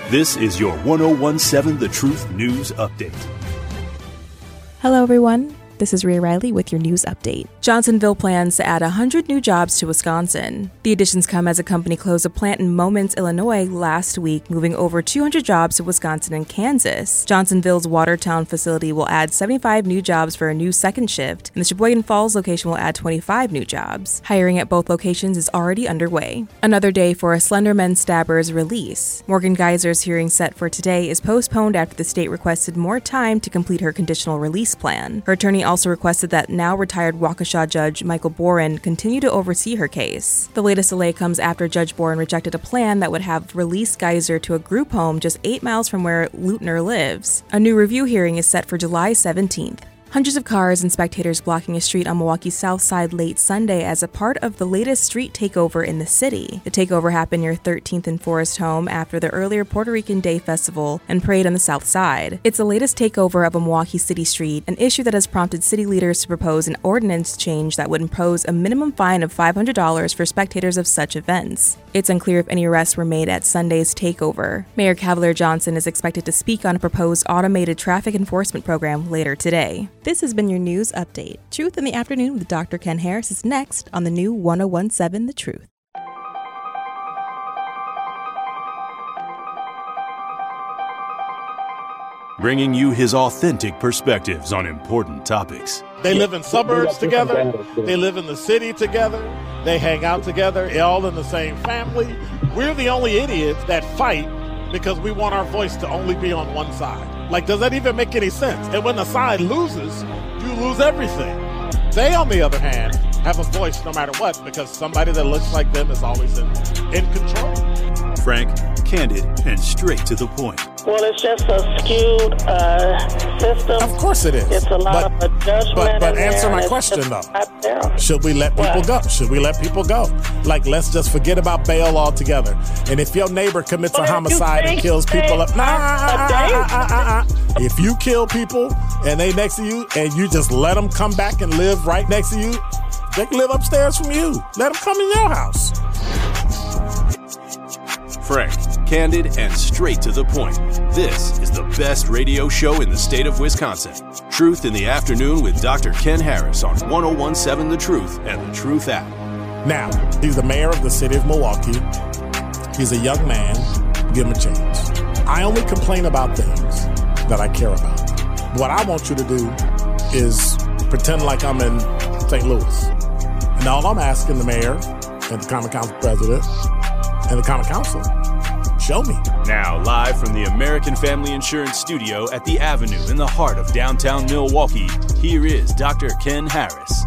This is your 1017 The Truth News Update. Hello, everyone. This is Rhea Riley with your news update. Johnsonville plans to add 100 new jobs to Wisconsin. The additions come as a company closed a plant in Momence, Illinois last week, moving over 200 jobs to Wisconsin and Kansas. Johnsonville's Watertown facility will add 75 new jobs for a new second shift, and the Sheboygan Falls location will add 25 new jobs. Hiring at both locations is already underway. Another day for a Slenderman stabber's release. Morgan Geyser's hearing set for today is postponed after the state requested more time to complete her conditional release plan. Her attorney also requested that now-retired Waukesha Judge Michael Boren continue to oversee her case. The latest delay comes after Judge Boren rejected a plan that would have released Geyser to a group home just 8 miles from where Leutner lives. A new review hearing is set for July 17th. Hundreds of cars and spectators blocking a street on Milwaukee's south side late Sunday as a part of the latest street takeover in the city. The takeover happened near 13th and Forest Home after the earlier Puerto Rican Day Festival and parade on the south side. It's the latest takeover of a Milwaukee city street, an issue that has prompted city leaders to propose an ordinance change that would impose a minimum fine of $500 for spectators of such events. It's unclear if any arrests were made at Sunday's takeover. Mayor Cavalier Johnson is expected to speak on a proposed automated traffic enforcement program later today. This has been your news update. Truth in the Afternoon with Dr. Ken Harris is next on the new 1017 The Truth. Bringing you his authentic perspectives on important topics. They live in suburbs together. They live in the city together. They hang out together, all in the same family. We're the only idiots that fight because we want our voice to only be on one side. Like, does that even make any sense? And when the side loses, you lose everything. They, on the other hand, have a voice no matter what because somebody that looks like them is always in control. Frank, candid, and straight to the point. Well, it's just a skewed system. Of course it is. It's a lot of judgment. But answer my question, though. Should we let people go? Should we let people go? Like, let's just forget about bail altogether. And if your neighbor commits a homicide and kills people up, if you kill people and they next to you and you just let them come back and live right next to you, they can live upstairs from you. Let them come in your house. Frank, candid, and straight to the point. This is the best radio show in the state of Wisconsin. Truth in the Afternoon with Dr. Ken Harris on 1017 The Truth and The Truth app. Now, he's the mayor of the city of Milwaukee. He's a young man. Give him a chance. I only complain about things that I care about. What I want you to do is pretend like I'm in St. Louis. And all I'm asking the mayor and the Common Council president and the Common Council, show me. Now, live from the American Family Insurance Studio at the Avenue in the heart of downtown Milwaukee, here is Dr. Ken Harris.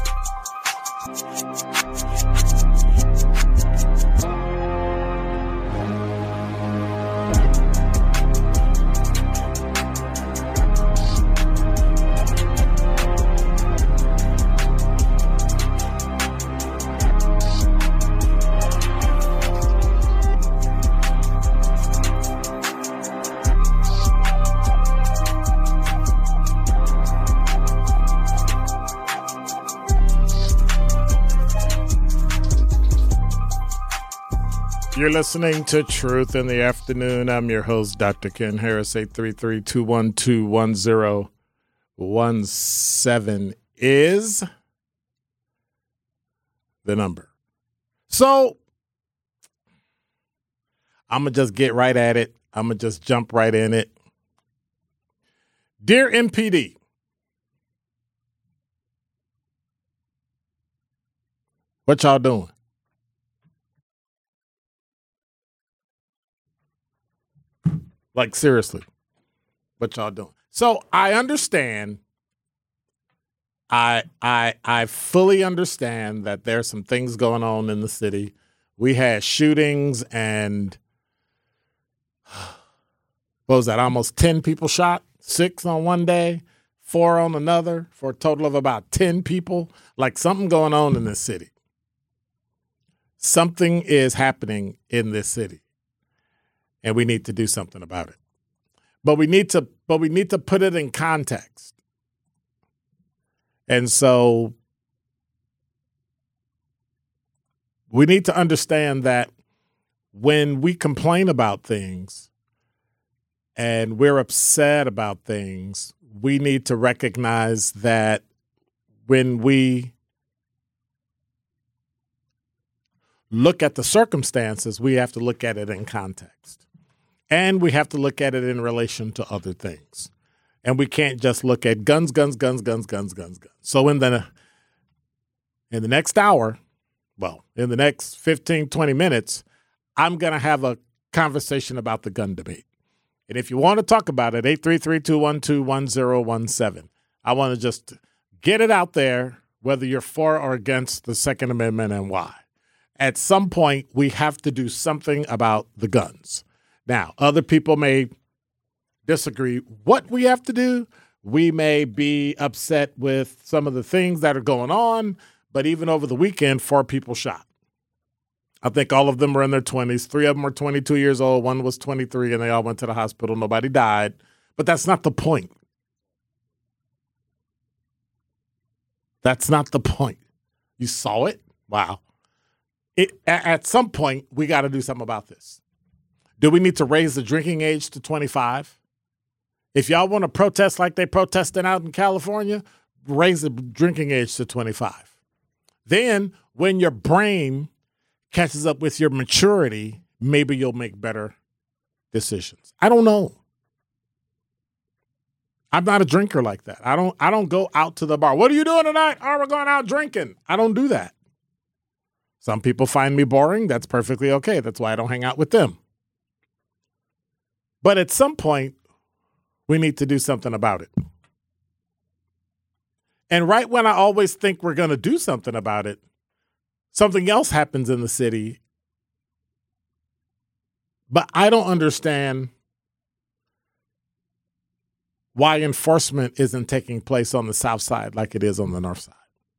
You're listening to Truth in the Afternoon. I'm your host, Dr. Ken Harris. 833-212-1017 is the number. So I'm going to just get right at it. I'm going to just jump right in it. Dear MPD, what y'all doing? Like, seriously, what y'all doing? So I understand. I fully understand that there's some things going on in the city. We had shootings and what was that? Almost 10 people shot, 6 on one day, 4 on another, for a total of about 10 people. Like, something going on in this city. Something is happening in this city. And we need to do something about it. But we need to put it in context. And so we need to understand that when we complain about things, and we're upset about things, we need to recognize that when we look at the circumstances, we have to look at it in context. And we have to look at it in relation to other things. And we can't just look at guns. So in the next hour, in the next 15, 20 minutes, I'm going to have a conversation about the gun debate. And if you want to talk about it, 833-212-1017. I want to just get it out there, whether you're for or against the Second Amendment and why. At some point, we have to do something about the guns. Now, other people may disagree what we have to do. We may be upset with some of the things that are going on, but even over the weekend, 4 people shot. I think all of them were in their 20s. 3 of them were 22 years old. 1 was 23, and they all went to the hospital. Nobody died. But that's not the point. That's not the point. You saw it? Wow. At some point, we got to do something about this. Do we need to raise the drinking age to 25? If y'all want to protest like they protesting out in California, raise the drinking age to 25. Then when your brain catches up with your maturity, maybe you'll make better decisions. I don't know. I'm not a drinker like that. I don't go out to the bar. What are you doing tonight? Oh, we're going out drinking. I don't do that. Some people find me boring. That's perfectly okay. That's why I don't hang out with them. But at some point, we need to do something about it. And right when I always think we're going to do something about it, something else happens in the city. But I don't understand why enforcement isn't taking place on the south side like it is on the north side.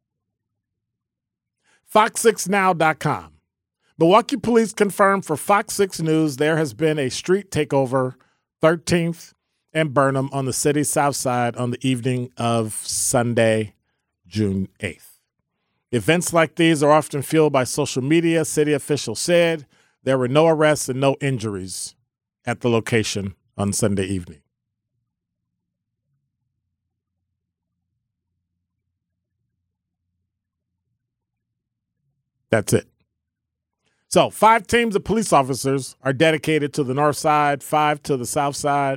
Fox6now.com. Milwaukee police confirmed for Fox 6 News there has been a street takeover, 13th and Burnham on the city's south side on the evening of Sunday, June 8th. Events like these are often fueled by social media. City officials said there were no arrests and no injuries at the location on Sunday evening. That's it. So 5 teams of police officers are dedicated to the north side, 5 to the south side,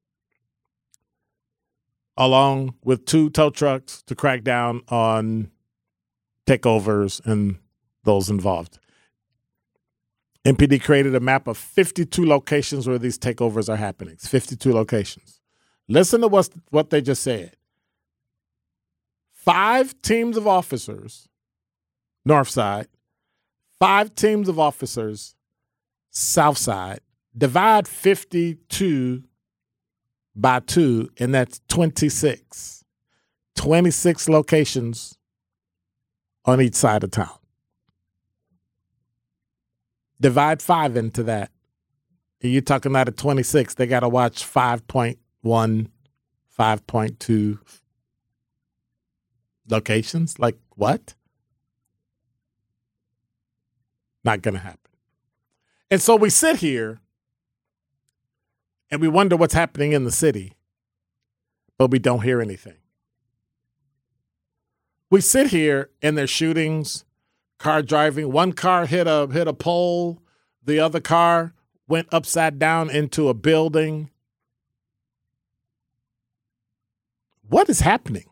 along with 2 tow trucks to crack down on takeovers and those involved. MPD created a map of 52 locations where these takeovers are happening. It's 52 locations. Listen to what they just said. 5 teams of officers, north side, 5 teams of officers, south side. Divide 52 by 2, and that's 26. 26 locations on each side of town. Divide 5 into that. And you're talking out of 26, they got to watch 5.1, 5.2 locations. Like what? Not going to happen. And so we sit here and we wonder what's happening in the city, but we don't hear anything. We sit here and there's shootings, car driving. One car hit a pole. The other car went upside down into a building. What is happening?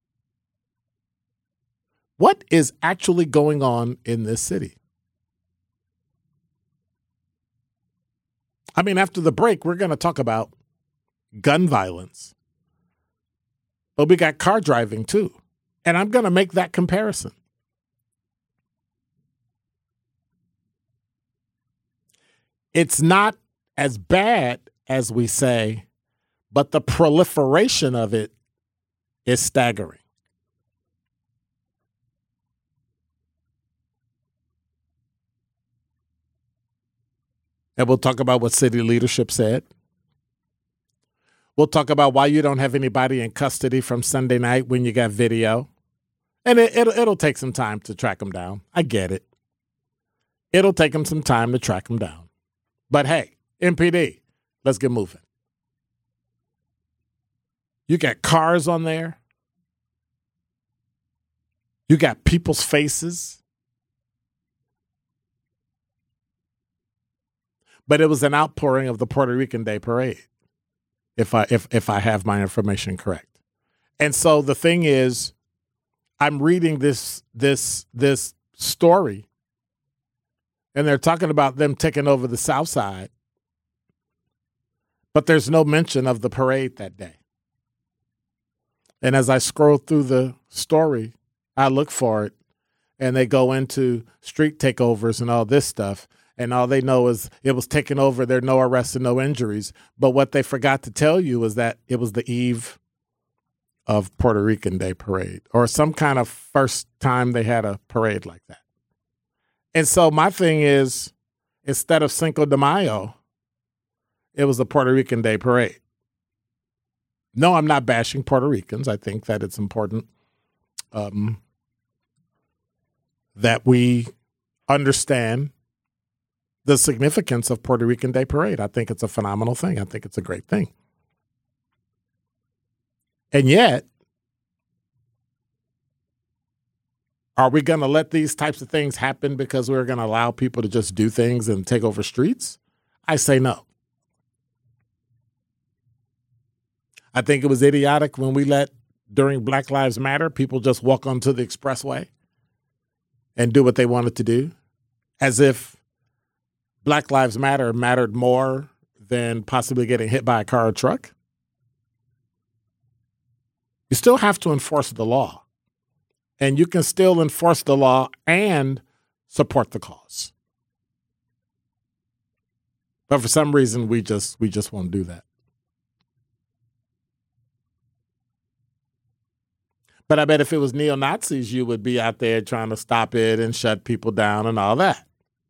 What is actually going on in this city? I mean, after the break, we're going to talk about gun violence. But we got car driving, too. And I'm going to make that comparison. It's not as bad as we say, but the proliferation of it is staggering. And we'll talk about what city leadership said. We'll talk about why you don't have anybody in custody from Sunday night when you got video. And it'll take some time to track them down. I get it. It'll take them some time to track them down. But hey, MPD, let's get moving. You got cars on there. You got people's faces. But it was an outpouring of the Puerto Rican Day Parade, if I have my information correct. And so the thing is, I'm reading this story, and they're talking about them taking over the South Side, but there's no mention of the parade that day. And as I scroll through the story, I look for it, and they go into street takeovers and all this stuff. And all they know is it was taken over. There are no arrests and no injuries. But what they forgot to tell you is that it was the eve of Puerto Rican Day Parade, or some kind of first time they had a parade like that. And so my thing is, instead of Cinco de Mayo, it was the Puerto Rican Day Parade. No, I'm not bashing Puerto Ricans. I think that it's important that we understand the significance of Puerto Rican Day Parade. I think it's a phenomenal thing. I think it's a great thing. And yet, are we going to let these types of things happen because we're going to allow people to just do things and take over streets? I say no. I think it was idiotic when we let, during Black Lives Matter, people just walk onto the expressway and do what they wanted to do, as if Black Lives Matter mattered more than possibly getting hit by a car or truck. You still have to enforce the law. And you can still enforce the law and support the cause. But for some reason, we just won't do that. But I bet if it was neo-Nazis, you would be out there trying to stop it and shut people down and all that.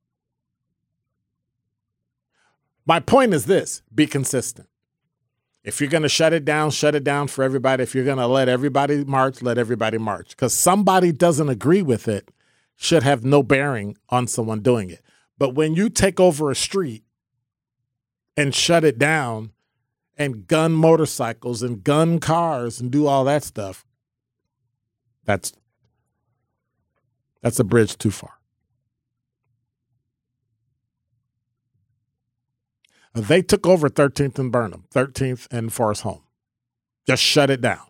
My point is this: be consistent. If you're going to shut it down for everybody. If you're going to let everybody march, let everybody march. Because somebody doesn't agree with it should have no bearing on someone doing it. But when you take over a street and shut it down and gun motorcycles and gun cars and do all that stuff, that's a bridge too far. They took over 13th and Burnham, 13th and Forest Home. Just shut it down.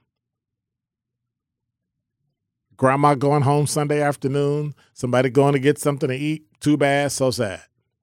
Grandma going home Sunday afternoon, somebody going to get something to eat, too bad, so sad.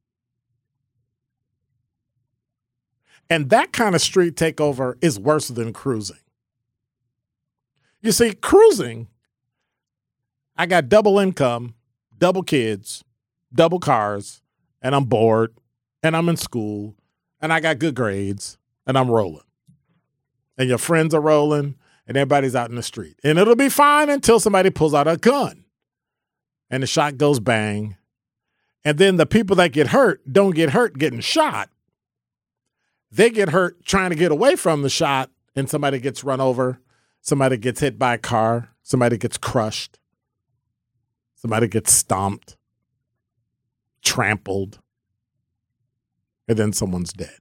And that kind of street takeover is worse than cruising. You see, cruising, I got double income, double kids, double cars, and I'm bored, and I'm in school, and I got good grades, and I'm rolling. And your friends are rolling, and everybody's out in the street. And it'll be fine until somebody pulls out a gun, and the shot goes bang. And then the people that get hurt don't get hurt getting shot. They get hurt trying to get away from the shot, and somebody gets run over, somebody gets hit by a car, somebody gets crushed, somebody gets stomped, trampled, and then someone's dead.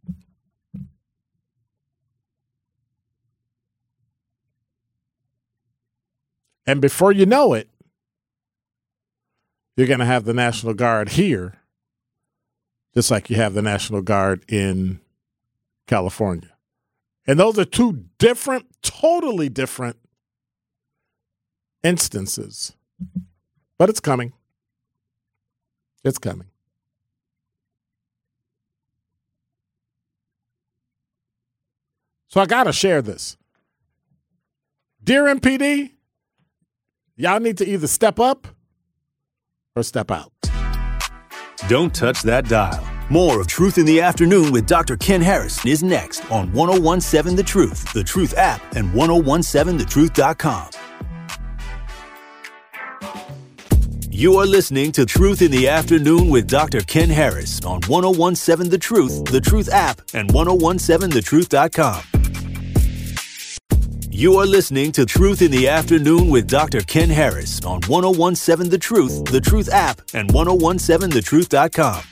And before you know it, you're going to have the National Guard here, just like you have the National Guard in California. And those are two different, totally different instances. But it's coming. It's coming. So I got to share this. Dear MPD, y'all need to either step up or step out. Don't touch that dial. More of Truth in the Afternoon with Dr. Ken Harris is next on 1017 The Truth, The Truth app, and 1017thetruth.com. You are listening to Truth in the Afternoon with Dr. Ken Harris on 1017 The Truth app, and 1017thetruth.com. You are listening to Truth in the Afternoon with Dr. Ken Harris on 1017 The Truth app, and 1017thetruth.com.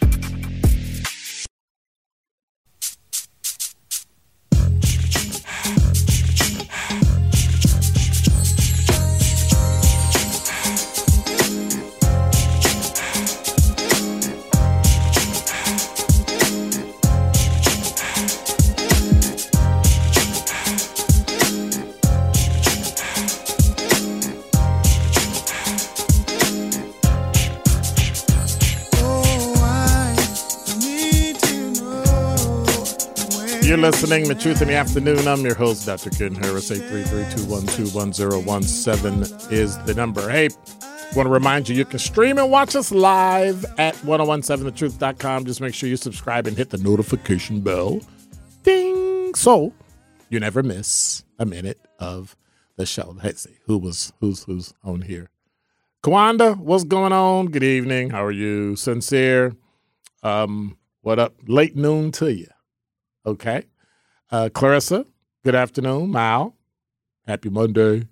You're listening to Truth in the Afternoon. I'm your host, Dr. Ken Harris. 833-212-1017 is the number. Hey, want to remind you, you can stream and watch us live at 1017thetruth.com. Just make sure you subscribe and hit the notification bell. Ding! So you never miss a minute of the show. Let's see, who's on here? Kawanda, what's going on? Good evening. How are you? Sincere. What up? Late noon to you. Okay. Clarissa, good afternoon. Mal, happy Monday.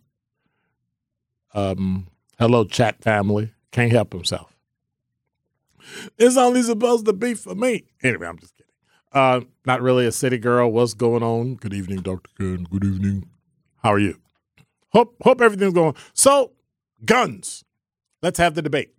Hello, chat family. Can't help himself. It's only supposed to be for me. Anyway, I'm just kidding. Not really a city girl. What's going on? Good evening, Dr. Ken. Good evening. How are you? Hope everything's going. So, guns. Let's have the debate.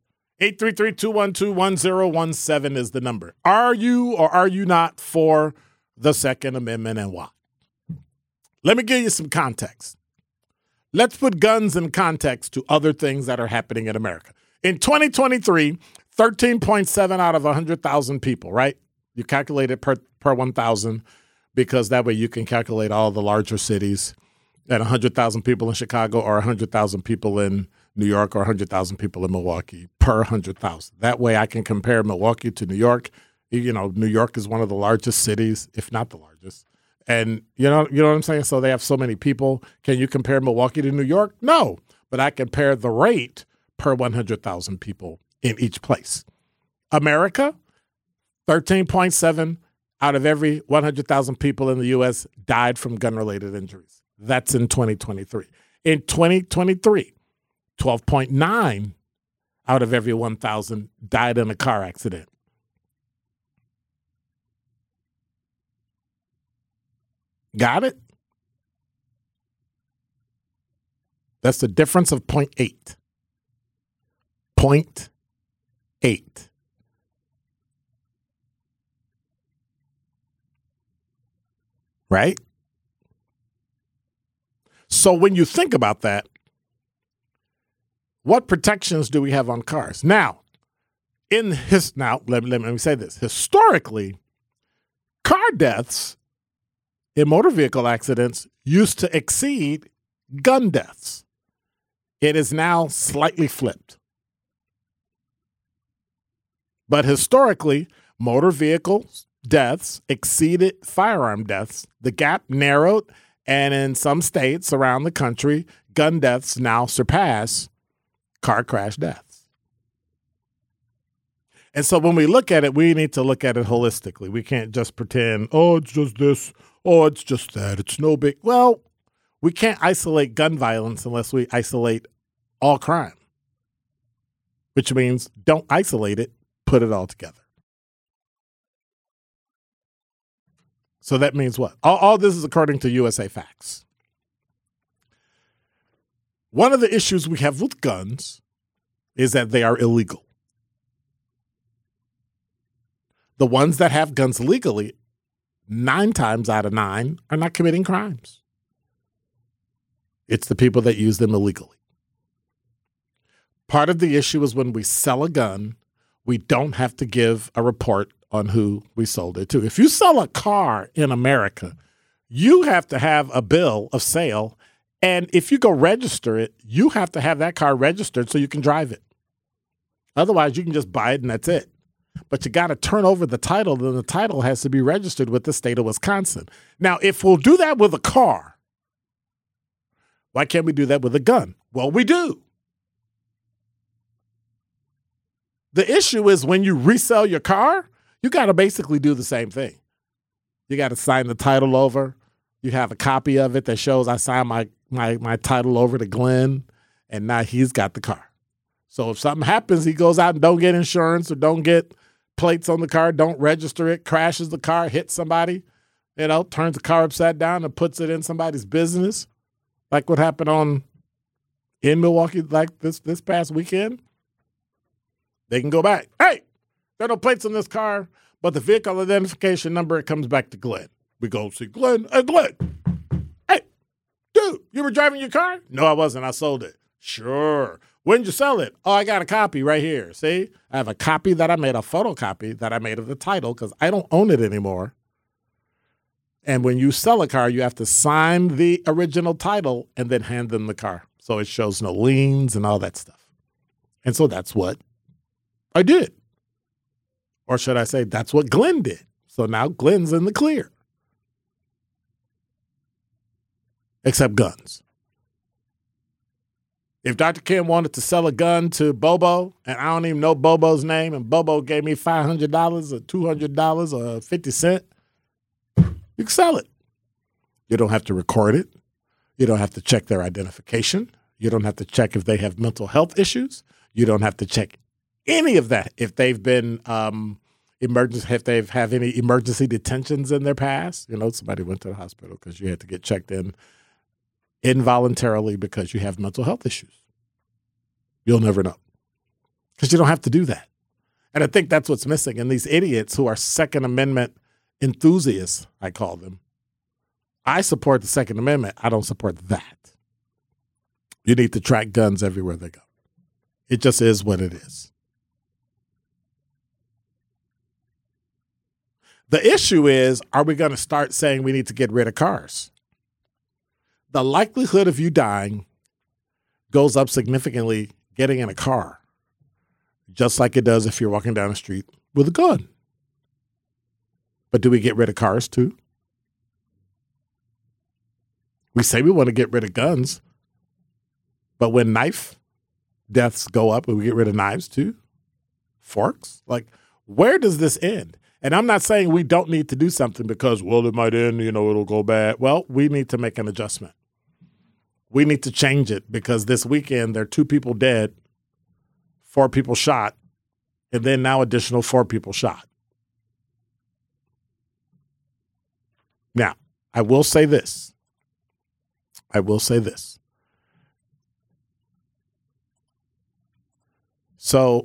833-212-1017 is the number. Are you or are you not for the Second Amendment, and why? Let me give you some context. Let's put guns in context to other things that are happening in America. In 2023, 13.7 out of 100,000 people, right? You calculate it per 1,000 because that way you can calculate all the larger cities, and 100,000 people in Chicago or 100,000 people in New York or 100,000 people in Milwaukee per 100,000. That way I can compare Milwaukee to New York. You know, New York is one of the largest cities, if not the largest. And you know what I'm saying? So they have so many people. Can you compare Milwaukee to New York? No. But I compare the rate per 100,000 people in each place. America, 13.7 out of every 100,000 people in the U.S. died from gun-related injuries. That's in 2023. In 2023, 12.9 out of every 1,000 died in a car accident. Got it? That's the difference of 0.8. 0.8. Right? So when you think about that, what protections do we have on cars? Now, let me say this. Historically, car deaths in motor vehicle accidents used to exceed gun deaths. It is now slightly flipped. But historically, motor vehicle deaths exceeded firearm deaths. The gap narrowed, and in some states around the country, gun deaths now surpass car crash deaths. And so when we look at it, we need to look at it holistically. We can't just pretend, oh, it's just this, oh, it's just that, it's no big. Well, we can't isolate gun violence unless we isolate all crime, which means don't isolate it, put it all together. So that means what? All this is according to USA Facts. One of the issues we have with guns is that they are illegal. The ones that have guns legally, 9 times out of 9, are not committing crimes. It's the people that use them illegally. Part of the issue is when we sell a gun, we don't have to give a report on who we sold it to. If you sell a car in America, you have to have a bill of sale. And if you go register it, you have to have that car registered so you can drive it. Otherwise, you can just buy it and that's it. But you got to turn over the title, and the title has to be registered with the state of Wisconsin. Now, if we'll do that with a car, why can't we do that with a gun? Well, we do. The issue is when you resell your car, you got to basically do the same thing. You got to sign the title over. You have a copy of it that shows I signed my title over to Glenn, and now he's got the car. So if something happens, he goes out and don't get insurance or don't get plates on the car, don't register it, crashes the car, hits somebody, turns the car upside down and puts it in somebody's business, like what happened in Milwaukee like this past weekend. They can go back. Hey, there are no plates on this car, but the vehicle identification number, it comes back to Glenn. We go see Glenn. Hey, Glenn. Hey, dude, you were driving your car? No, I wasn't. I sold it. Sure. When did you sell it? Oh, I got a copy right here. See? I have a copy that I made, a photocopy that I made of the title because I don't own it anymore. And when you sell a car, you have to sign the original title and then hand them the car. So it shows no liens and all that stuff. And so that's what I did. Or should I say, that's what Glenn did. So now Glenn's in the clear. Except guns. If Dr. Kim wanted to sell a gun to Bobo, and I don't even know Bobo's name, and Bobo gave me $500 or $200 or 50 cents, you can sell it. You don't have to record it. You don't have to check their identification. You don't have to check if they have mental health issues. You don't have to check any of that. If they've been if they've had any emergency detentions in their past, somebody went to the hospital because you had to get checked in involuntarily because you have mental health issues. You'll never know because you don't have to do that. And I think that's what's missing. And these idiots who are Second Amendment enthusiasts, I call them, I support the Second Amendment. I don't support that. You need to track guns everywhere they go. It just is what it is. The issue is, are we going to start saying we need to get rid of cars? The likelihood of you dying goes up significantly getting in a car, just like it does if you're walking down the street with a gun. But do we get rid of cars too? We say we want to get rid of guns, but when knife deaths go up, we get rid of knives too? Forks? Like, where does this end? And I'm not saying we don't need to do something because, well, it might end, it'll go bad. Well, we need to make an adjustment. We need to change it because this weekend there are 2 people dead, 4 people shot, and then now additional 4 people shot. Now, I will say this. So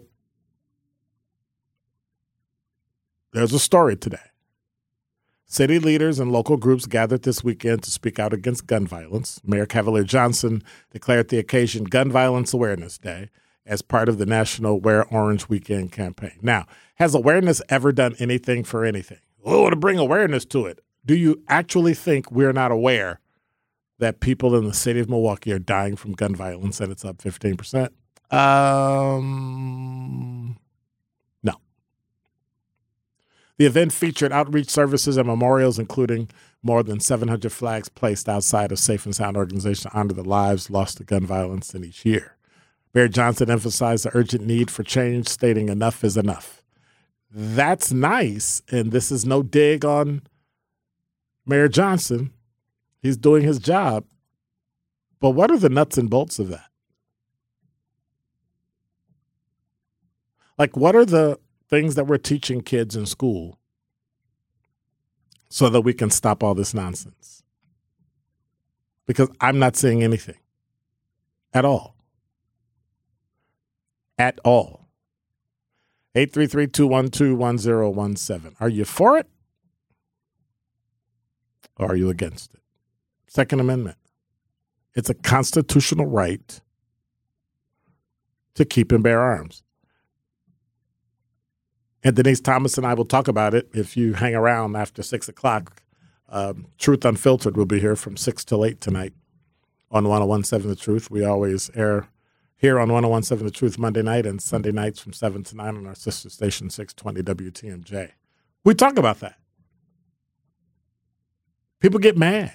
there's a story today. City leaders and local groups gathered this weekend to speak out against gun violence. Mayor Cavalier Johnson declared the occasion Gun Violence Awareness Day as part of the National Wear Orange Weekend campaign. Now, has awareness ever done anything for anything? Oh, to bring awareness to it. Do you actually think we're not aware that people in the city of Milwaukee are dying from gun violence and it's up 15%? No. The event featured outreach services and memorials, including more than 700 flags placed outside of Safe and Sound organization to honor the lives lost to gun violence in each year. Mayor Johnson emphasized the urgent need for change, stating enough is enough. That's nice, and this is no dig on Mayor Johnson. He's doing his job. But what are the nuts and bolts of that? Like, what are the things that we're teaching kids in school so that we can stop all this nonsense? Because I'm not seeing anything at all. At all. 833-212-1017. Are you for it? Or are you against it? Second Amendment. It's a constitutional right to keep and bear arms. And Denise Thomas and I will talk about it if you hang around after 6 o'clock. Truth Unfiltered will be here from 6 till 8 tonight on 101.7 The Truth. We always air here on 101.7 The Truth Monday night and Sunday nights from 7 to 9 on our sister station 620 WTMJ. We talk about that. People get mad.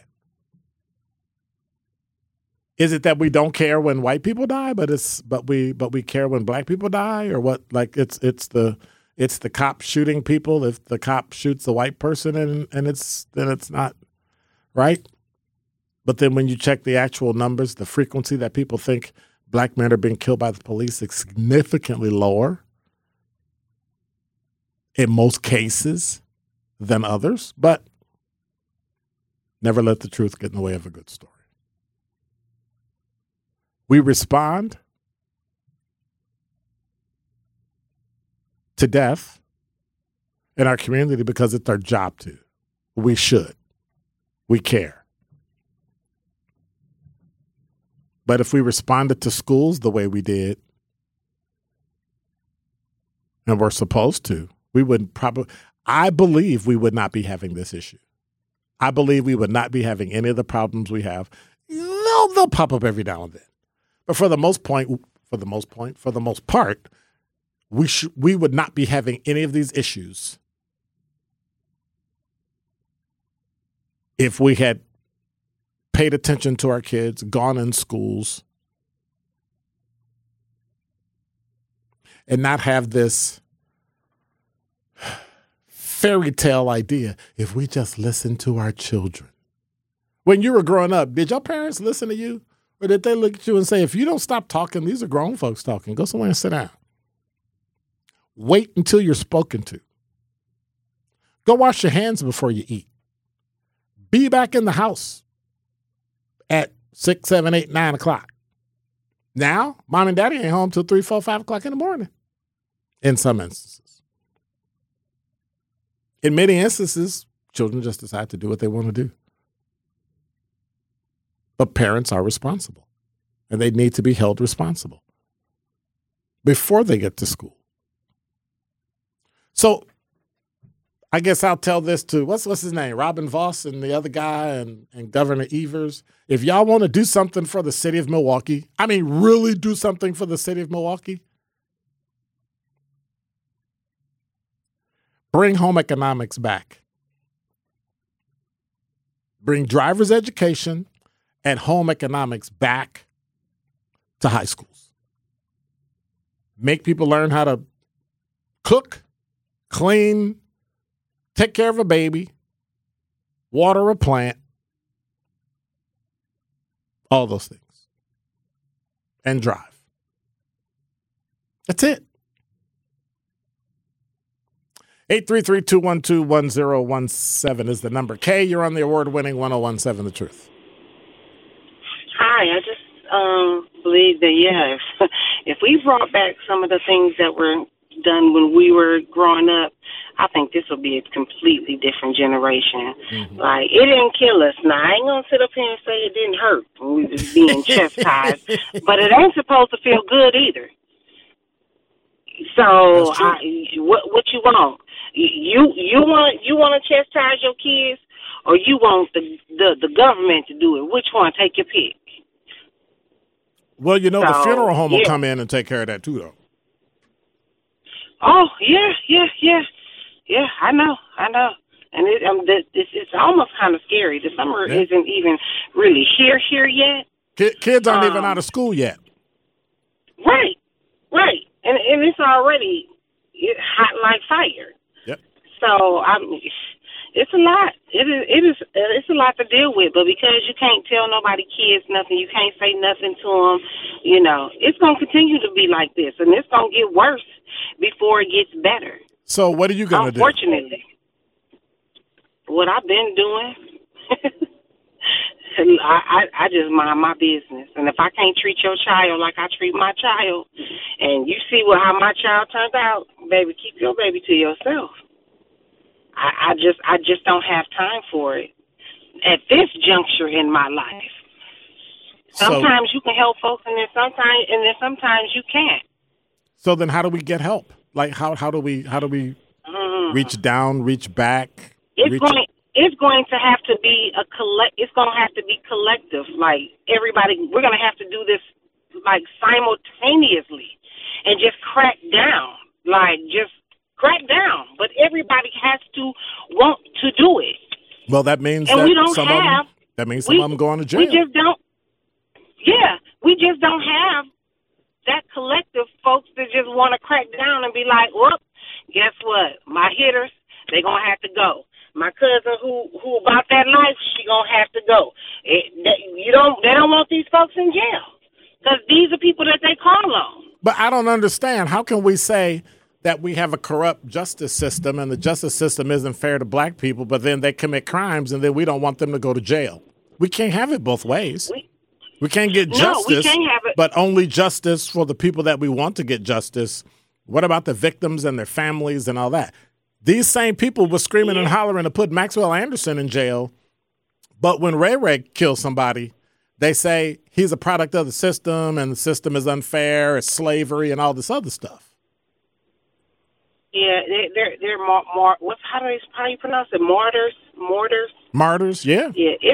Is it that we don't care when white people die, but we care when black people die, or what? Like it's the cop shooting people. If the cop shoots a white person and it's not right. But then when you check the actual numbers, the frequency that people think black men are being killed by the police is significantly lower in most cases than others. But never let the truth get in the way of a good story. We respond to death in our community because it's our job to. We should. We care. But if we responded to schools the way we did, and we're supposed to, we wouldn't I believe we would not be having this issue. I believe we would not be having any of the problems we have. They'll pop up every now and then. But for the most part, we would not be having any of these issues if we had paid attention to our kids, gone in schools, and not have this fairy tale idea, if we just listen to our children. When you were growing up, did your parents listen to you? Or did they look at you and say, if you don't stop talking, these are grown folks talking, go somewhere and sit down. Wait until you're spoken to. Go wash your hands before you eat. Be back in the house at 6, 7, 8, 9 o'clock. Now, mom and daddy ain't home till 3, 4, 5 o'clock in the morning. In some instances. In many instances, children just decide to do what they want to do. But parents are responsible, and they need to be held responsible before they get to school. So I guess I'll tell this to, what's his name, Robin Voss and the other guy and Governor Evers. If y'all want to do something for the city of Milwaukee, I mean really do something for the city of Milwaukee, bring home economics back. Bring driver's education and home economics back to high schools. Make people learn how to cook, clean, take care of a baby, water a plant, all those things, and drive. That's it. 833-212-1017 is the number. Kay, you're on the award-winning 1017 The Truth. Hi, I just believe that, yeah, if we brought back some of the things that were done when we were growing up, I think this will be a completely different generation. Mm-hmm. Like, it didn't kill us. Now, I ain't going to sit up here and say it didn't hurt when we was being chastised, but it ain't supposed to feel good either. So, what you want? You want to chastise your kids, or you want the government to do it? Which one? Take your pick. Well, the funeral home will come in and take care of that too, though. Oh, yeah. I know. And it's almost kind of scary. The summer isn't even really here yet. Kids aren't even out of school yet. Right. And it's already hot like fire. Yep. So, it's a lot. It's a lot to deal with, but because you can't tell nobody kids nothing, you can't say nothing to them, it's going to continue to be like this, and it's going to get worse before it gets better. So what are you going to do? Unfortunately, what I've been doing, I just mind my business. And if I can't treat your child like I treat my child, and you see how my child turned out, baby, keep your baby to yourself. I just don't have time for it at this juncture in my life. Sometimes you can help folks, and then sometimes you can't. So then, how do we get help? Like how do we reach down, reach back? It's going to have to be It's going to have to be collective. Like everybody, we're going to have to do this like simultaneously, and just crack down. Crack down, but everybody has to want to do it. Well, that means some of them going to jail. We just don't. Yeah, we just don't have that collective folks that just want to crack down and be like, well, guess what? My hitters, they're gonna have to go. My cousin who about that life, she gonna have to go. They don't want these folks in jail because these are people that they call on. But I don't understand. How can we say that we have a corrupt justice system and the justice system isn't fair to black people, but then they commit crimes and then we don't want them to go to jail? We can't have it both ways. We can't get justice, we can't have it. But only justice for the people that we want to get justice. What about the victims and their families and all that? These same people were screaming and hollering to put Maxwell Anderson in jail, but when Ray Ray kills somebody, they say he's a product of the system and the system is unfair, it's slavery and all this other stuff. Yeah, they're more. How do you pronounce it? Mortars. Martyrs, yeah. Yeah, it's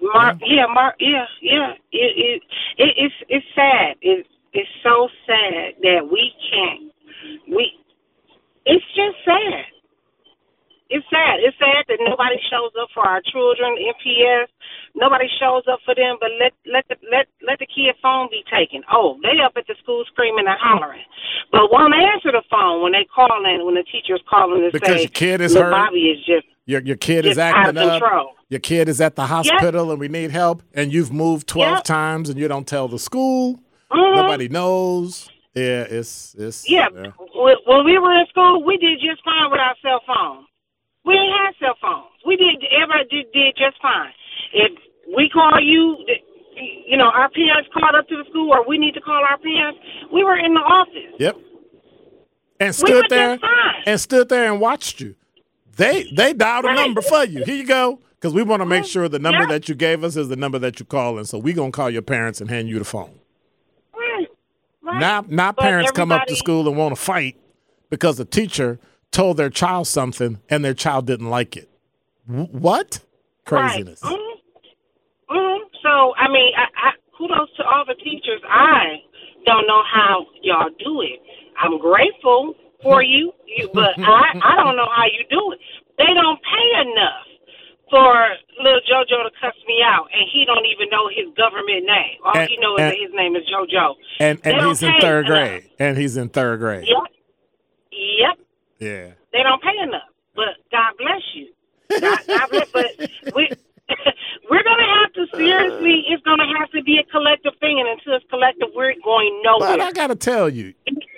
it's sad. It's so sad that we can't. It's just sad. It's sad. It's sad that nobody shows up for our children. MPS, nobody shows up for them. But let the kid phone be taken. Oh, they up at the school screaming and hollering, but won't answer the phone when they call in. When the teacher's calling to because say your kid is hurt. Bobby is just your kid just is acting out of up. control. Your kid is at the hospital and we need help. And you've moved 12 times and you don't tell the school. Mm-hmm. Nobody knows. Yeah, it's. Yeah. When we were in school, we did just fine with our cell phones. We ain't had cell phones. Everybody did just fine. If we call you, our parents called up to the school, or we need to call our parents, we were in the office. Yep. And stood there and watched you. They dialed a number for you. Here you go. Because we want to make sure the number that you gave us is the number that you call in. So we're going to call your parents and hand you the phone. Right. Now parents come up to school and want to fight because the teacher told their child something and their child didn't like it. What? Craziness. Right. So, I mean, I kudos to all the teachers. I don't know how y'all do it. I'm grateful for you, but I don't know how you do it. They don't pay enough for little JoJo to cuss me out, and he don't even know his government name. All he knows is that his name is JoJo. And he's in third grade. And he's in third grade. Yep. Yeah. They don't pay enough, but God bless you. God bless. But we're going to have to seriously. It's going to have to be a collective thing, and until it's collective, we're going nowhere. But I got to tell you,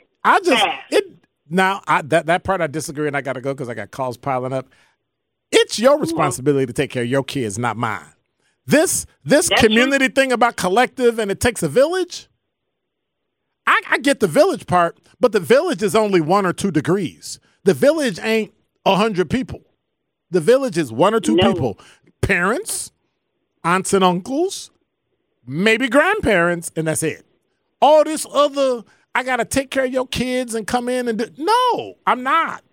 that part I disagree, and I got to go because I got calls piling up. It's your responsibility to take care of your kids, not mine. This community thing about collective and it takes a village. I get the village part, but the village is only 1 or 2 degrees. The village ain't 100 people. The village is 1 or 2 people. Parents, aunts and uncles, maybe grandparents, and that's it. All this other, I got to take care of your kids and come in and do. No, I'm not.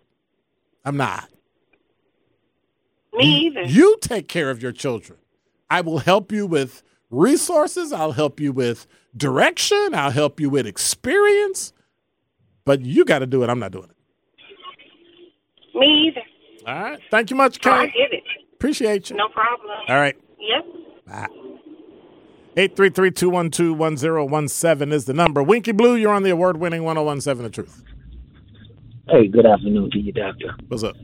Me either. You take care of your children. I will help you with resources. I'll help you with direction. I'll help you with experience. But you got to do it. I'm not doing it. Me either. All right. Thank you much, Kay. I get it. Appreciate you. No problem. All right. Yep. Bye. 833-212-1017 is the number. Winky Blue, you're on the award-winning 1017 The Truth. Hey, good afternoon to you, Doctor. What's up?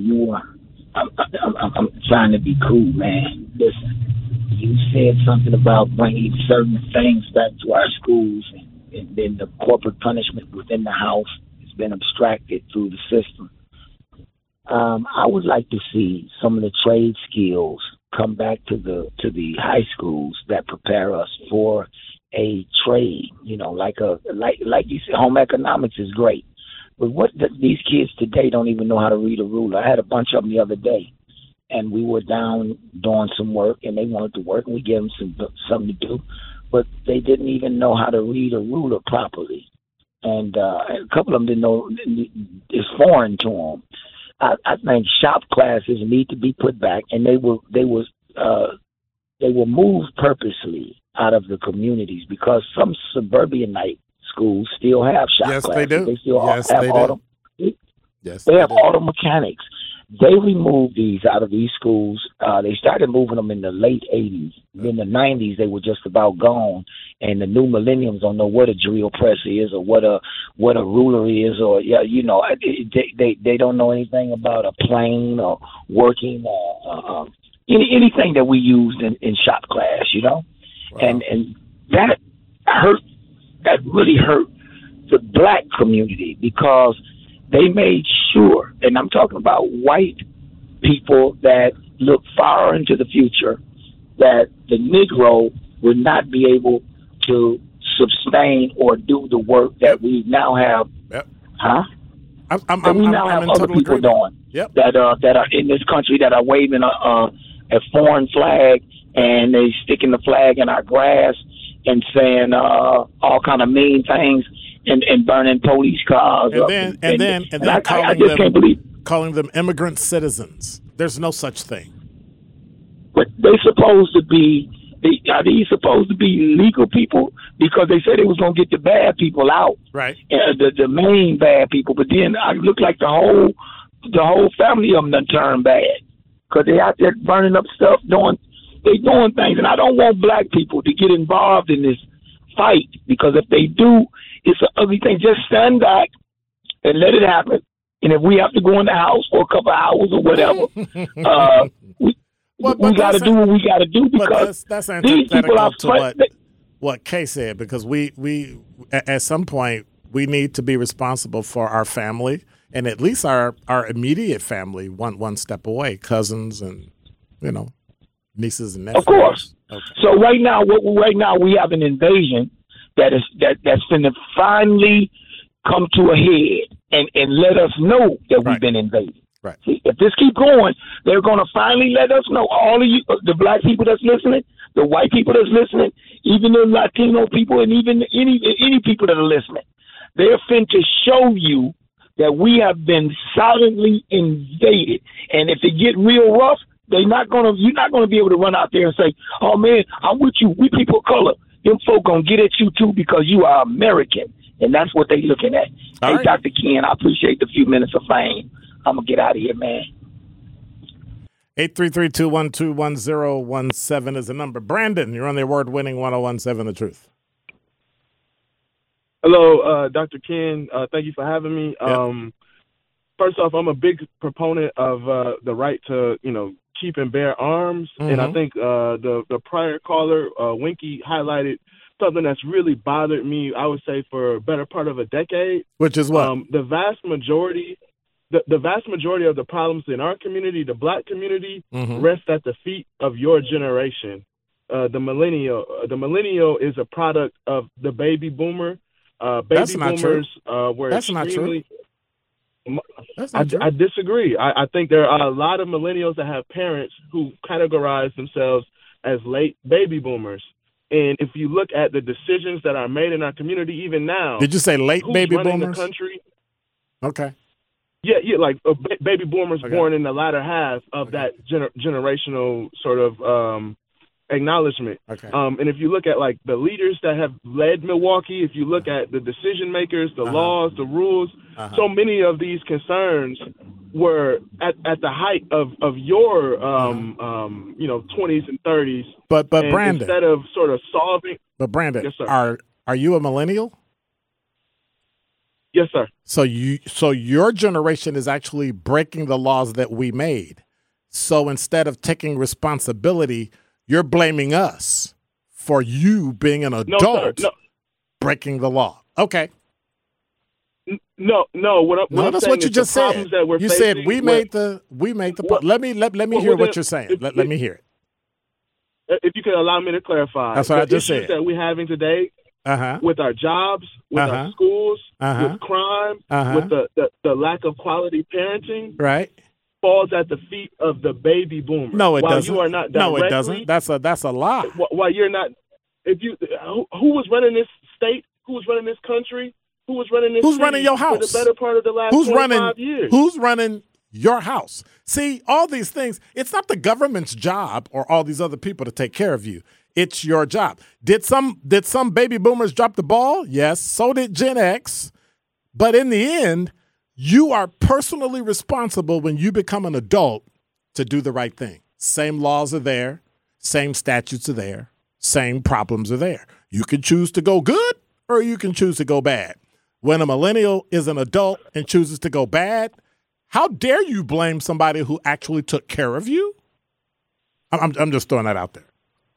I'm trying to be cool, man. Listen, you said something about bringing certain things back to our schools, and then the corporate punishment within the house has been abstracted through the system. I would like to see some of the trade skills come back to the high schools that prepare us for a trade. Like you said, home economics is great. But these kids today don't even know how to read a ruler. I had a bunch of them the other day, and we were down doing some work, and they wanted to work, and we gave them something to do, but they didn't even know how to read a ruler properly. And a couple of them didn't know. It's foreign to them. I think shop classes need to be put back, and they were moved purposely out of the communities because some suburbanite schools still have shop classes. They do. They still have auto. Yes, they have auto mechanics. They removed these out of these schools. They started moving them in the late 80s. In the 90s, they were just about gone. And the new millenniums don't know what a drill press is or what a ruler is, or they don't know anything about a plane or working anything that we used in shop class, Wow. And that hurt. That really hurt the black community because they made sure, and I'm talking about white people that look far into the future, that the Negro would not be able to sustain or do the work that we now have. Yep. Huh? We now have other people doing. Yep. That are in this country that are waving a foreign flag, and they sticking the flag in our grass and saying all kind of mean things and burning police cars. And then calling them immigrant citizens. There's no such thing. they supposed to be? Are these supposed to be legal people? Because they said they was gonna get the bad people out, right? The main bad people. But then I look like the whole family of them done turned bad because they out there burning up stuff, doing things. And I don't want black people to get involved in this fight because if they do, it's an ugly thing. Just stand back and let it happen. And if we have to go in the house for a couple of hours or whatever, we got to do what we got to do because that's these people are to what Kay said, because we at some point we need to be responsible for our family and at least our immediate family one step away, cousins and nieces and nephews. Of course. Okay. So right now we have an invasion that's going to finally come to a head and let us know that we've been invaded. Right. See, if this keep going, they're going to finally let us know. All of you, the black people that's listening, the white people that's listening, even the Latino people, and even any people that are listening, they're finna show you that we have been silently invaded. And if it get real rough, you're not gonna be able to run out there and say, "Oh man, I'm with you. We people of color." Them folk gonna get at you too because you are American, and that's what they looking at. All hey, right. Dr. Ken, I appreciate the few minutes of fame. I'm gonna get out of here, man. 833-212-1017 is the number. Brandon, you're on the award-winning 1017 The Truth. Hello, Dr. Ken. Thank you for having me. Yep. First off, I'm a big proponent of the right to, keep and bear arms. Mm-hmm. And I think the prior caller, Winky, highlighted something that's really bothered me, I would say, for a better part of a decade. Which is what? The vast majority of the problems in our community, the black community, Mm-hmm. rest at the feet of your generation. The millennial is a product of the baby boomer. That's not true. Were That's not true. That's not true. I disagree. I think there are a lot of millennials that have parents who categorize themselves as late baby boomers. And if you look at the decisions that are made in our community, even now, Did you say late who's baby running boomers? the country? Okay. Yeah, like baby boomers Okay. born in the latter half of that generational sort of acknowledgement. Okay. And if you look at like the leaders that have led Milwaukee, if you look at the decision makers, the laws, the rules, so many of these concerns were at the height of your 20s and 30s. But and Brandon, instead of sort of solving. But Brandon, Yes, sir. are you a millennial? Yes, sir. So your generation is actually breaking the laws that we made. So instead of taking responsibility, you're blaming us for you being an adult breaking the law. Okay. No. What I'm that's saying what you is just the said. problems that we're You facing said we made the. Let me hear what you're saying. Let me hear it. If you could allow me to clarify, That's what I just issues said. that we're having today with our jobs, with our schools, with crime, with the lack of quality parenting, Right. falls at the feet of the baby boomers. No, it While doesn't. You are not No, it directly- doesn't. That's a lie. While you're not, who was running this state? Who was running this country? Who was running this? Who's city running your for house? the better part of the last Who's 25 running? years? Who's running your house? See, all these things. It's not the government's job or all these other people to take care of you. It's your job. Did some baby boomers drop the ball? Yes. So did Gen X. But in the end, you are personally responsible when you become an adult to do the right thing. Same laws are there. Same statutes are there. Same problems are there. You can choose to go good or you can choose to go bad. When a millennial is an adult and chooses to go bad, how dare you blame somebody who actually took care of you? I'm just throwing that out there.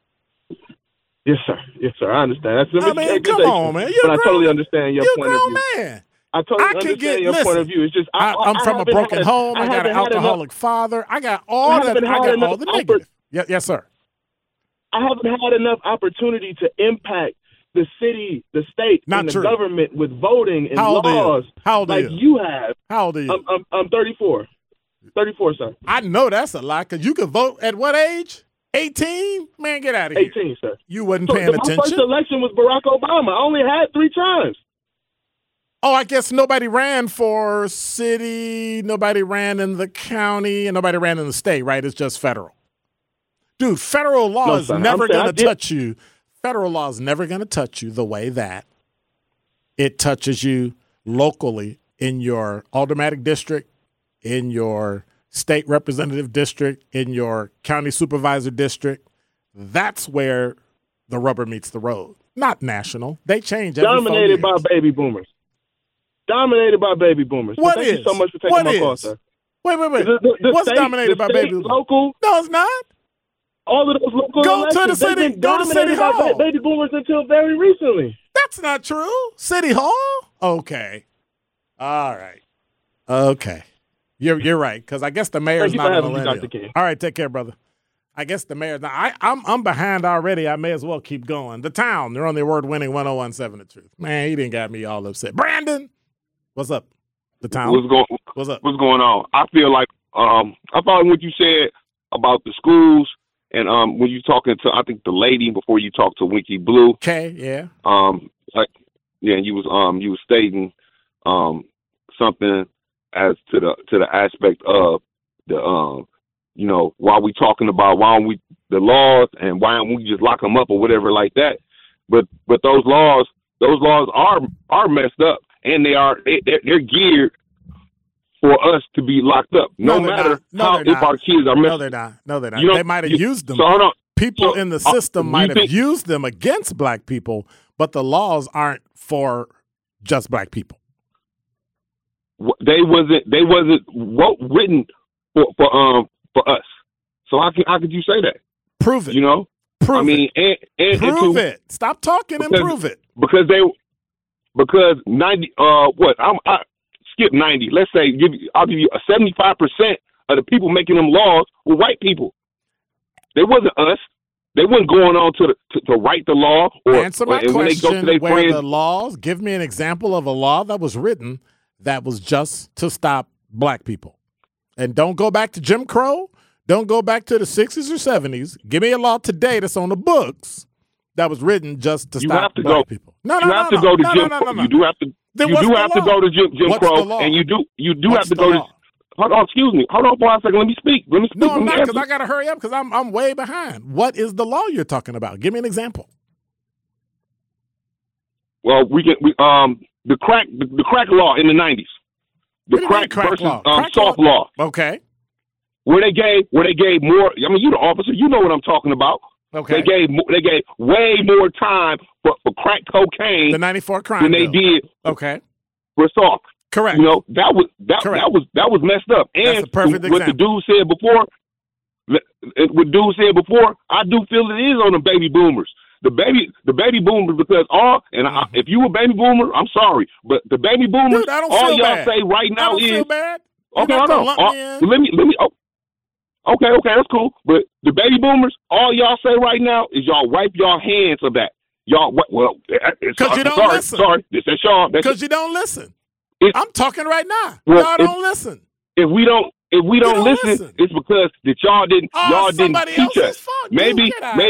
Yes, sir. Yes, sir. I understand. That's I mean, come on, man. But I totally understand your point of view. Man. I totally understand your point of view. It's just I'm from a broken home. I got an alcoholic father. I got all that. I got all the negative. Yes, sir. I haven't had enough opportunity to impact the city, the state, Not and true. the government with voting and How old are you? laws How old are like you? you have. How old are you? I'm 34. 34, sir. I know that's a lie because you could vote at what age? 18? Man, get out of here. 18, sir. You wasn't So paying my first attention. election was Barack Obama. I only had 3 times. Oh, I guess nobody ran for city, nobody ran in the county, and nobody ran in the state, right? It's just federal. Dude, federal law is never going to touch you. Federal law is never going to touch you the way that it touches you locally in your aldermanic district, in your state representative district, in your county supervisor district. That's where the rubber meets the road. Not national. They change every 4 years. Dominated by baby boomers. Dominated by baby boomers. What Thank is? you so much for taking my call, sir. Wait. The What's state, dominated by baby boomers? Local. No, it's not. All of those local Go to the elections, city. they've been Go to City dominated by Hall. baby boomers until very recently. That's not true. City Hall? Okay. All right. Okay. You're right, because I guess the mayor's not a millennial. All right, take care, brother. I guess the mayor's not. I'm behind already. I may as well keep going. The Town, they're on the award-winning 101.7 The Truth. Man, he didn't got me all upset. Brandon, what's up? The Town. What's up? What's going on? I feel like I thought what you said about the schools and when you talking to I think the lady before you talked to Winky Blue. Okay, yeah. And you was stating something as to the aspect of the while we talking about why don't we the laws and why don't we just lock them up or whatever like that. But those laws are messed up and they're geared for us to be locked up, no matter how if our kids are messed up. No, they're not. They might have used them. So hold on. People in the system might have used them against black people, but the laws aren't for just black people. They wasn't written for us. So how could you say that? Prove it. Prove it. Prove it. Stop talking and prove it. Because 90. I skip 90. Let's say I'll give you 75% of the people making them laws were white people. They wasn't us. They weren't going on to write the law. Answer my question. Where the laws? Give me an example of a law that was written that was just to stop black people. And don't go back to Jim Crow. Don't go back to the 60s or 70s. Give me a law today that's on the books that was written just to stop black people. You have to go to Jim Crow. You do have to. You have to go to Jim Crow, and you do have to go to. Hold on, excuse me. Hold on for a second. Let me speak. No, I'm not, because I got to hurry up because I'm way behind. What is the law you're talking about? Give me an example. Well, the crack law in the 90s. The crack versus soft law. Okay. Where they gave more. I mean, you the officer. You know what I'm talking about. Okay. They gave way more time for crack cocaine. The 94 crime than they did. Okay. For soft. Correct. That was messed up. And that's a perfect what the dude said before, I do feel it is on the baby boomers. The baby boomers, because if you a baby boomer, I'm sorry, but the baby boomers, dude, I don't all feel y'all bad. say right now I don't feel bad. Okay, hold on. Let me. Okay, that's cool. But the baby boomers, all y'all say right now is y'all wipe y'all hands of that. Y'all, because you don't listen. Sorry, this is Sean. Because you don't listen. I'm talking right now. Y'all don't listen. If we don't listen, it's because that y'all didn't teach us. Fault. Maybe.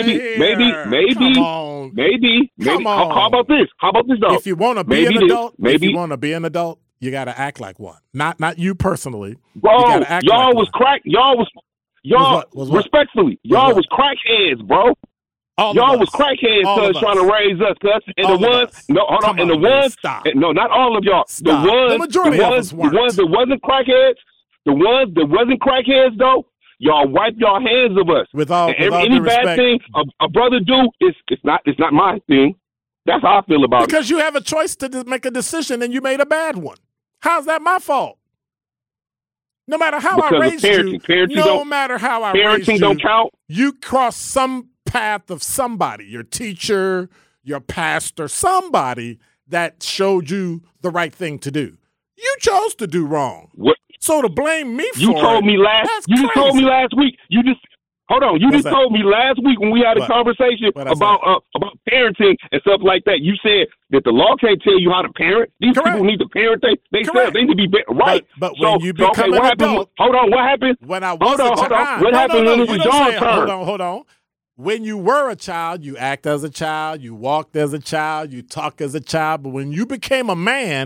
How about this? Though? If you want to be an adult, you got to act like one. Not you personally. Bro, you gotta act y'all like was one. crack. Y'all was respectfully. Y'all was crackheads, bro. Y'all was crackheads, cuz trying to raise us, cuz. And the ones, not all of y'all. Stop. The majority of us weren't. The ones that wasn't crackheads, though, y'all wipe your hands of us. With all any bad thing a brother do, it's not my thing. That's how I feel about it. Because you have a choice to make a decision and you made a bad one. How's that my fault? No matter how I raised you, no matter how I raised you, parenting don't count. You cross some path of somebody, your teacher, your pastor, somebody that showed you the right thing to do. You chose to do wrong. What? So to blame me for you told me last. You just told me last week. Hold on. You just told me last week when we had a conversation about parenting and stuff like that. You said that the law can't tell you how to parent. These people need to parent. They need to be right. But when you become an adult, hold on. What happened? When I was a child. What happened when it was your turn? Hold on. When you were a child, you act as a child, you walked as a child, you talk as a child. But when you became a man,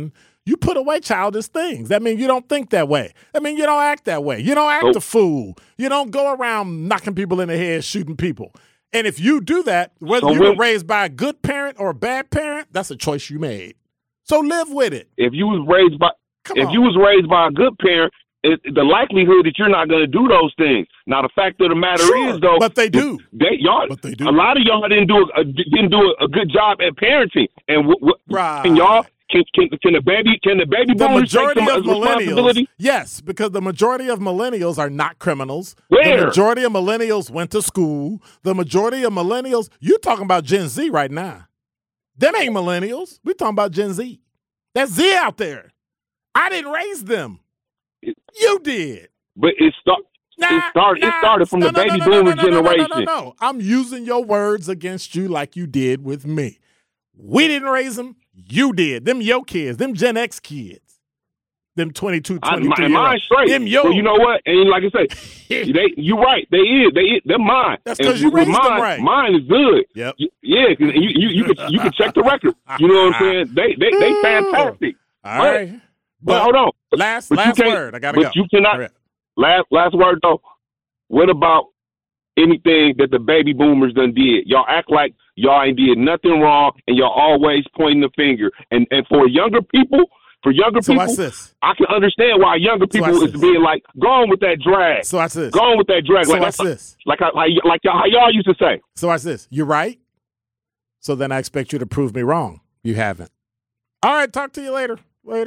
You put away childish things. That means you don't think that way. That means you don't act that way. You don't act a fool. You don't go around knocking people in the head, shooting people. And if you do that, whether you were raised by a good parent or a bad parent, that's a choice you made. So live with it. If you was raised by a good parent, the likelihood that you're not going to do those things. Now, the fact of the matter is, though, but they do. A lot of y'all didn't do a good job at parenting. And can y'all? Can the baby boomers take some responsibility? Yes, because the majority of millennials are not criminals. Where? The majority of millennials went to school. The majority of millennials, you talking about Gen Z right now. Them ain't millennials. We talking about Gen Z. That's Z out there. I didn't raise them. You did. But it started from the baby boomer generation. No. I'm using your words against you like you did with me. We didn't raise them. You did. Them your kids. Them Gen X kids. Them 22, 23. Mine's straight. Them yours. Well, you know what? And like I say, you're right. They're mine. That's because you raised them right. Mine is good. Yep. Yeah. You can check the record. You know what I'm saying? They fantastic. All right. But hold on. Last word. I gotta go. But you cannot. Last word though. What about anything that the baby boomers done did? Y'all act like y'all ain't did nothing wrong, and y'all always pointing the finger. And for younger people, I can understand why younger people is being like, go on with that drag. So watch this. Go on with that drag. So watch this. Like how y'all used to say. So watch this. You're right. So then I expect you to prove me wrong. You haven't. All right. Talk to you later.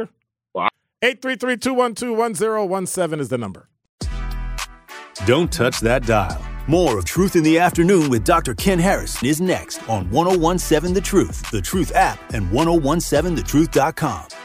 833-212-1017 is the number. Don't touch that dial. More of Truth in the Afternoon with Dr. Ken Harrison is next on 1017 The Truth, The Truth app, and 1017thetruth.com.